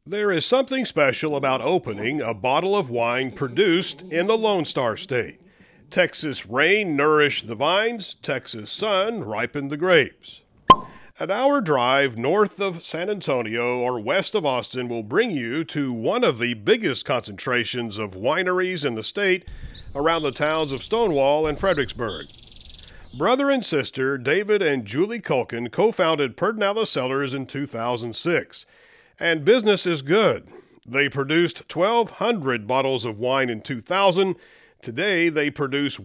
There is something special about opening a bottle of wine produced in the Lone Star State. Texas rain nourished the vines, Texas sun ripened the grapes. An hour drive north of San Antonio or west of Austin will bring you to one of the biggest concentrations of wineries in the state around the towns of Stonewall and Fredericksburg. Brother and sister David and Julie Culkin co-founded Pedernales Cellars in 2006. And business is good. They produced 1,200 bottles of wine in 2000. Today, they produce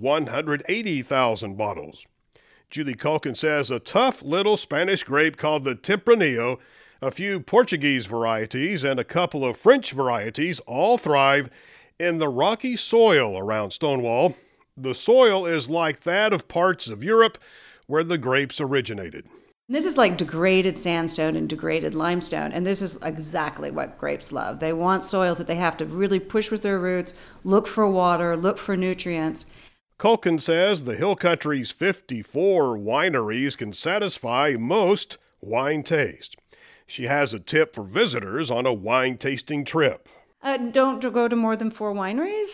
180,000 bottles. Julie Culkin says a tough little Spanish grape called the Tempranillo, a few Portuguese varieties, and a couple of French varieties all thrive in the rocky soil around Stonewall. The soil is like that of parts of Europe where the grapes originated. This is like degraded sandstone and degraded limestone, and this is exactly what grapes love. They want soils that they have to really push with their roots, look for water, look for nutrients. Culkin says the Hill Country's 54 wineries can satisfy most wine taste. She has a tip for visitors on a wine tasting trip. Don't go to more than 4 wineries.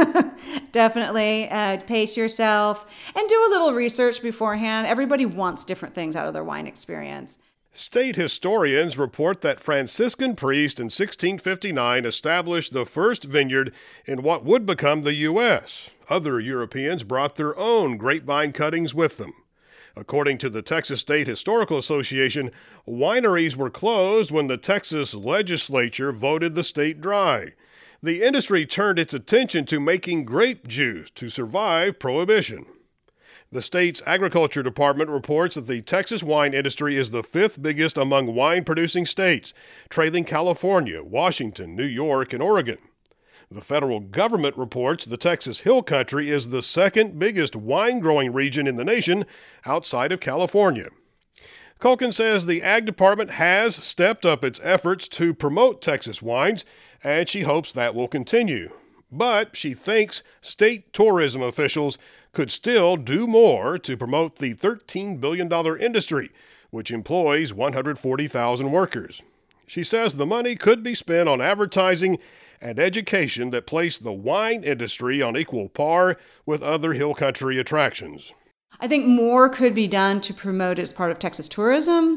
Definitely pace yourself and do a little research beforehand. Everybody wants different things out of their wine experience. State historians report that Franciscan priest in 1659 established the first vineyard in what would become the U.S. Other Europeans brought their own grapevine cuttings with them. According to the Texas State Historical Association, wineries were closed when the Texas legislature voted the state dry. The industry turned its attention to making grape juice to survive Prohibition. The state's agriculture department reports that the Texas wine industry is the 5th biggest among wine-producing states, trailing California, Washington, New York, and Oregon. The federal government reports the Texas Hill Country is the 2nd biggest wine-growing region in the nation outside of California. Culkin says the Ag Department has stepped up its efforts to promote Texas wines, and she hopes that will continue. But she thinks state tourism officials could still do more to promote the $13 billion industry, which employs 140,000 workers. She says the money could be spent on advertising and education that place the wine industry on equal par with other hill country attractions. I think more could be done to promote it as part of Texas tourism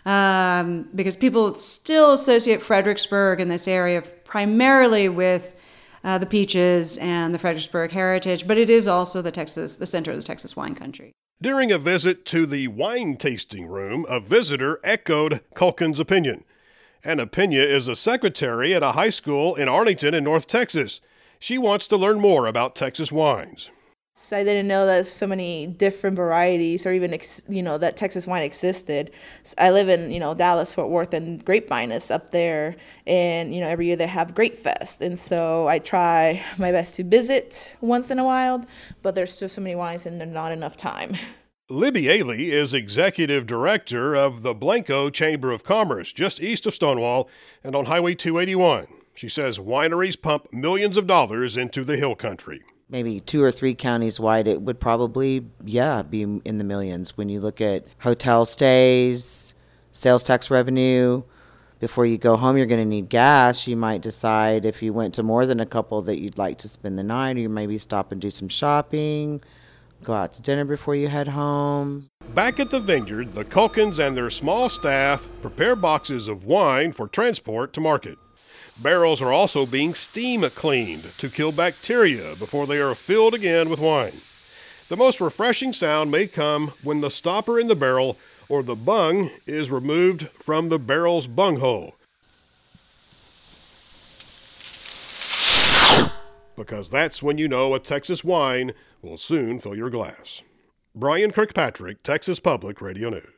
because people still associate Fredericksburg in this area primarily with the peaches and the Fredericksburg heritage, but it is also the center of the Texas wine country. During a visit to the wine tasting room, a visitor echoed Culkin's opinion. Anna Pena is a secretary at a high school in Arlington in North Texas. She wants to learn more about Texas wines. I didn't know that so many different varieties or even, that Texas wine existed. I live in, Dallas, Fort Worth, and Grapevine is up there. And, every year they have Grape Fest. And so I try my best to visit once in a while, but there's still so many wines and there's not enough time. Libby Ailey is executive director of the Blanco Chamber of Commerce, just east of Stonewall and on Highway 281. She says wineries pump millions of dollars into the hill country. Maybe 2 or 3 counties wide, it would probably, be in the millions. When you look at hotel stays, sales tax revenue, before you go home, you're going to need gas. You might decide if you went to more than a couple that you'd like to spend the night, or you maybe stop and do some shopping. Go out to dinner before you head home. Back at the vineyard, the Culkins and their small staff prepare boxes of wine for transport to market. Barrels are also being steam cleaned to kill bacteria before they are filled again with wine. The most refreshing sound may come when the stopper in the barrel or the bung is removed from the barrel's bunghole. Because that's when you know a Texas wine will soon fill your glass. Brian Kirkpatrick, Texas Public Radio News.